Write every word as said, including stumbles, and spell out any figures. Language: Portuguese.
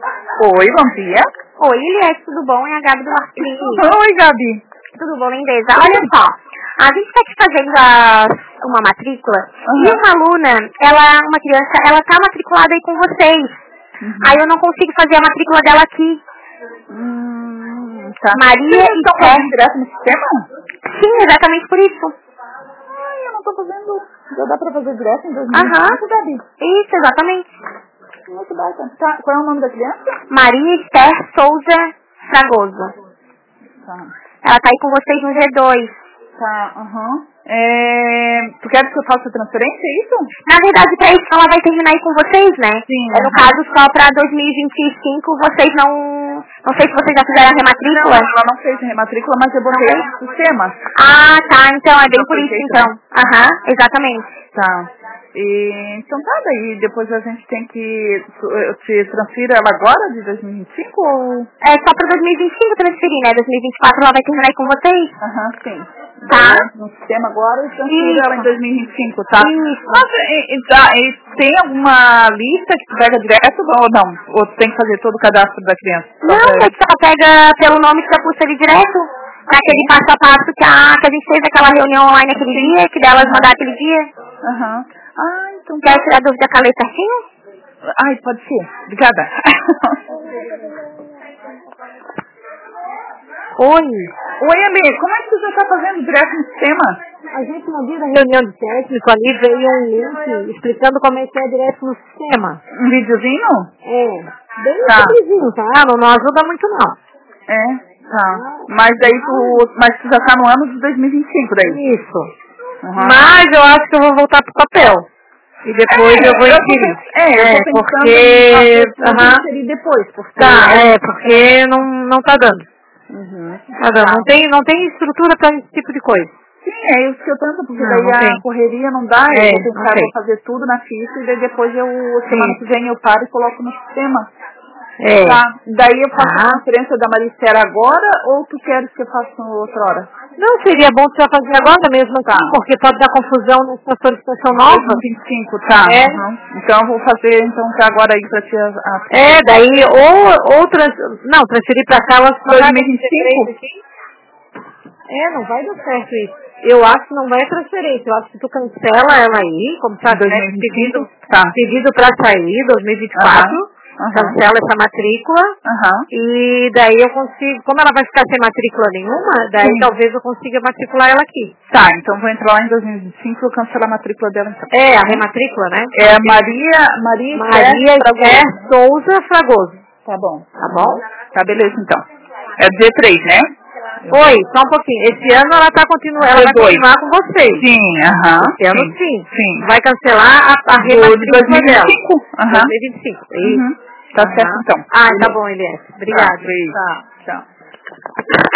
Oi, bom dia. Oi, Eliette, tudo bom? É a Gabi do Marquinhos. Oi, Gabi. Tudo bom, lindeza? Olha só, a gente está aqui fazendo a, uma matrícula Uhum. e uma aluna, ela, uma criança, ela tá matriculada aí com vocês. Uhum. Aí eu não consigo fazer a matrícula dela aqui. Hum, tá. Maria Vocês estão Esther. fazendo direto no sistema? Sim, exatamente por isso. Ai, eu não tô fazendo. Já dá pra fazer direto em dois mil e vinte e cinco, Aham. Gabi? Isso, exatamente. Muito bacana. Tá, qual é o nome da criança? Maria Esther Souza Fragoso. Tá. Ela tá aí com vocês no G dois. Tá, aham. É... Tu quer que eu faça a transferência, é isso? Na verdade, pra isso ela vai terminar aí com vocês, né? Sim. É, no aham. caso, só pra dois mil e vinte e cinco, vocês não... Não sei se vocês já fizeram a Não, rematrícula. ela não fez rematrícula, mas eu botei ela no sistema. Ah, tá. Então, é bem Já por foi isso, feito, então. né? Aham, exatamente. Tá. E, então tá, daí depois a gente tem que... Eu te transfiro ela agora, de dois mil e vinte e cinco, ou... É só pra dois mil e vinte e cinco transferir, né? dois mil e vinte e quatro ela vai terminar aí com vocês. Aham, sim. Tá. Daí, no sistema agora e transfiro ela em Isso. dois mil e vinte e cinco, tá? Isso. Mas e, e, tá, e tem alguma lista que tu pega direto ou não? Ou tu tem que fazer todo o cadastro da criança? Só Não, pra- é que ela pega pelo nome que já puxa ali direto. Pra aquele passo a passo que a, que a gente fez aquela reunião online aquele Sim. dia, que delas Aham. mandar aquele dia. Aham. Ah, então Quer tá. tirar dúvida com a lei certinho? Ai, pode ser. Obrigada. Oi. Oi, Alê, como é que tu já tá fazendo direto no sistema? A gente, no dia da reunião de técnico, ali veio um link explicando como é que é direto no sistema. Um videozinho? É, bem Tá. simplesinho, tá? Não, não ajuda muito, não. É, tá. Mas daí tu, mas tu já tá no ano de dois mil e vinte e cinco daí? Isso. Uhum. Mas eu acho que eu vou voltar pro papel. E depois É, eu vou eu tô inserir. pens- é, eu tô pensando porque... em Aham. inserir depois, porque... Tá, é, porque não, não tá dando. Uhum. Tá dando. Não tem, não tem estrutura pra esse tipo de coisa. Sim, é isso que eu penso, porque Não, daí não a tem. correria não dá, É, eu vou não pensar, tem. vou fazer tudo na ficha e daí depois eu, semana que vem eu paro e coloco no sistema. É. Tá, daí eu faço Ah. a transferência da Maricera agora ou tu queres que eu faça outra hora? Não, seria bom você fazer agora mesmo assim, Tá. porque pode dar confusão nessa solicitação nova. dois mil e vinte e cinco, tá. É. Uhum. Então eu vou fazer então já agora aí pra ti a... a... É, daí, ou, ou trans, não, transferir pra cá, elas dois mil e vinte e cinco? É, não vai dar certo isso. Eu acho que não vai transferência, eu acho que tu cancela ela aí, como tá dois né, mil e vinte e pedido, cinco? Tá. pedido pra sair, dois mil e vinte e quatro, Aham. cancela essa matrícula, Aham. e daí eu consigo, como ela vai ficar sem matrícula nenhuma, daí Sim. talvez eu consiga matricular ela aqui. Tá, então vou entrar lá em dois mil e vinte e cinco e eu cancelo a matrícula dela então. É, a rematrícula, né? É Maria... Maria Maria Esther Souza Fragoso. Tá bom. Tá bom? Tá, beleza então. É D três, né? Oi, só um pouquinho. Esse ano ela tá continuando, ela vai dois. continuar com vocês. Sim, aham. Esse ano sim. sim. Sim. Vai cancelar a, a Do- de rematrícula dois mil e vinte dela. e cinco? Aham. dois mil e vinte e cinco. Isso. Uhum. Tá Aham. certo então. Ah, tá bom, Eliette. Obrigada. Tá, beijo. Tá. Tchau.